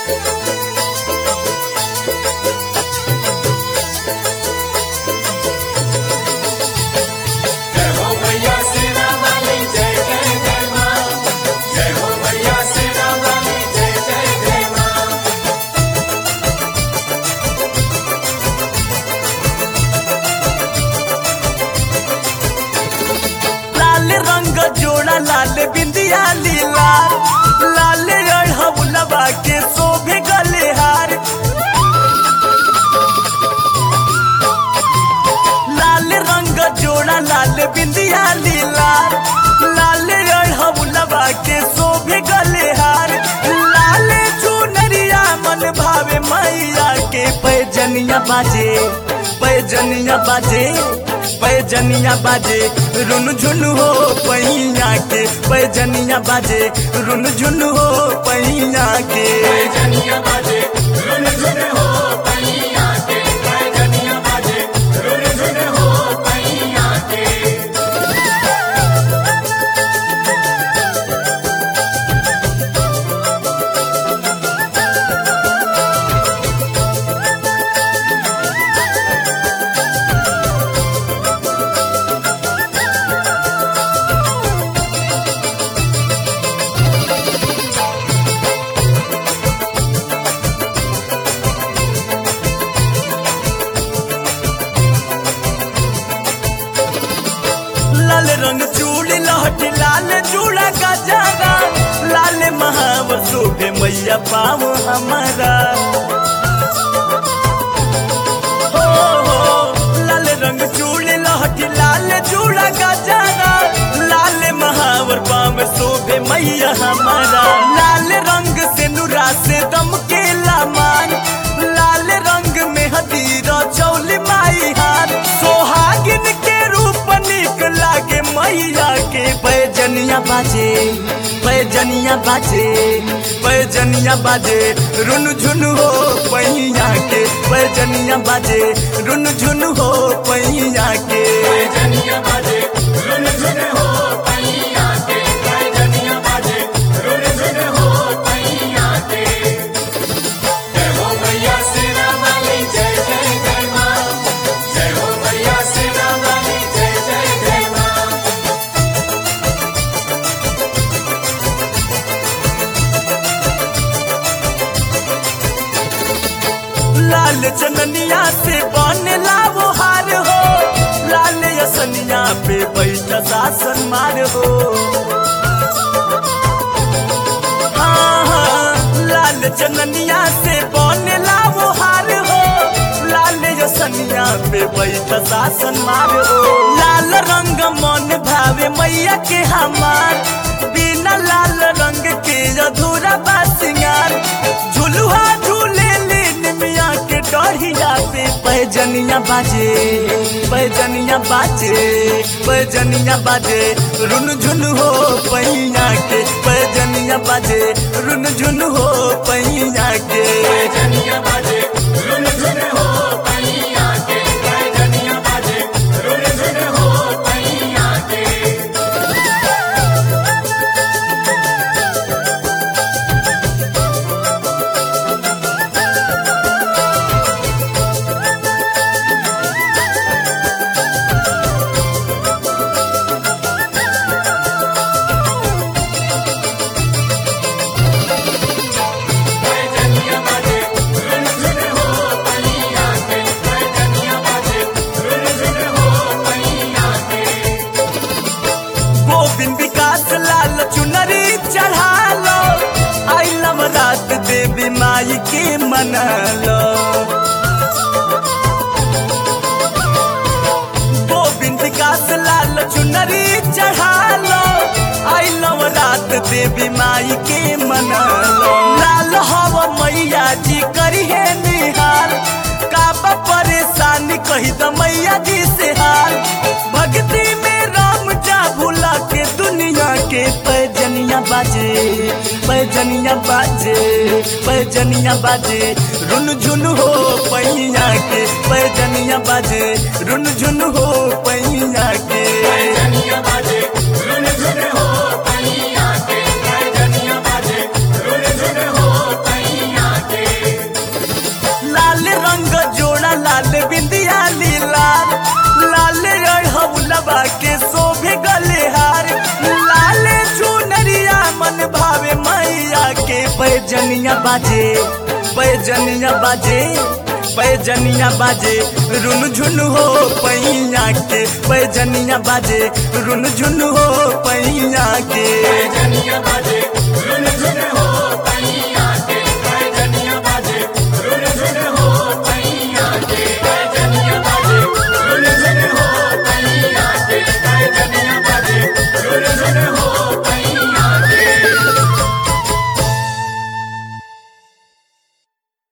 जोड़ा लाल बिंदिया लीला लाल अढ़ौलवा के शोभे गले हार लाल रंग जोड़ा लाल बिंदिया लीला लाल अढ़ौलवा के शोभे गले हार लाल चुनरिया मन भावे मैया के पैजनिया बाजे पैजनिया बाजे पैजनिया बाजे रुन झुन हो पैया के पैजनिया बाजे रुन झुन हो पैया के पैजनिया बाजे रुन झुन हो पैया के पैजनिया बाजे रुन झुन हो पैया के लाल रंग चूड़ी लहठी लाल चूड़ा गजरा लाल महावर शोभे मैया पाव हमारा हो लाल रंग चूड़ी लहठी लाल चूड़ा गजरा लाल महावर पाव शोभे मैया हमारा लाल रंग से नुरा से दम के लामान लाल रंग में हदीरा चौली माई हार सोहागिन के रूप निक लागे मैया के पैजनिया बाजे पैजनिया बाजे पैजनिया बाजे रुन झुन हो पैया के पैजनिया बाजे रुन झुन हो पैया के पैजनिया बाजे रुन झुन हो पैया के पैजनिया बाजे रुन झुन हो पैया के जय हो मैया सेना वाली जय जय जय मां जय हो मैया सेना वाली जय जय जय मां लाल चननिया से बने लावो हार हो लाल यसनिया पे बैठा सासन मार हो लाल चननिया से बने लावो हार हो लाल यसनिया पे बैठा सासन मार हो लाल रंग मन भावे मैया के हमार बिना लाल रंग के अधूरा बा सिंगार झुलुआ झूले मिया के डढ़िया पे पैजनिया बाजे पैजनिया बाजे पैजनिया बाजे रुन झुन हो पैया के पैजनिया बाजे रुन झुन हो पैया के पैजनिया बाजे रुन झुन हो पैया के पैजनिया बाजे रुन झुन हो पैया के पैजनिया बाजे रुन झुन हो पैया के पैजनिया बाजे रुन झुन हो पैया के गोविंद विकास लाल चुनरी चढ़ा लो आई नवरात देवी माई के मना लो गोविंद विकास लाल चुनरी चढ़ा लो आई नवरात देवी माई के मना लो लाल हवा मैया जी करी है निहार काबा परेशानी कही द मैया जी से हाल भक्ति में राम जा भूला के दुनिया के पैजनिया बाजे पैजनिया बाजे पैजनिया बाजे रुन झुन हो पैया के पैजनिया बाजे रुन झुन हो पैया के पैजनिया बाजे रुन झुन हो पैया के पैजनिया बाजे रुन झुन हो पैया बाजे पैजनिया बाजे पैजनिया बाजे रुन झुन हो पैया के पैजनिया बाजे रुन झुन हो पैया के पैजनिया बाजे रुन झुन हो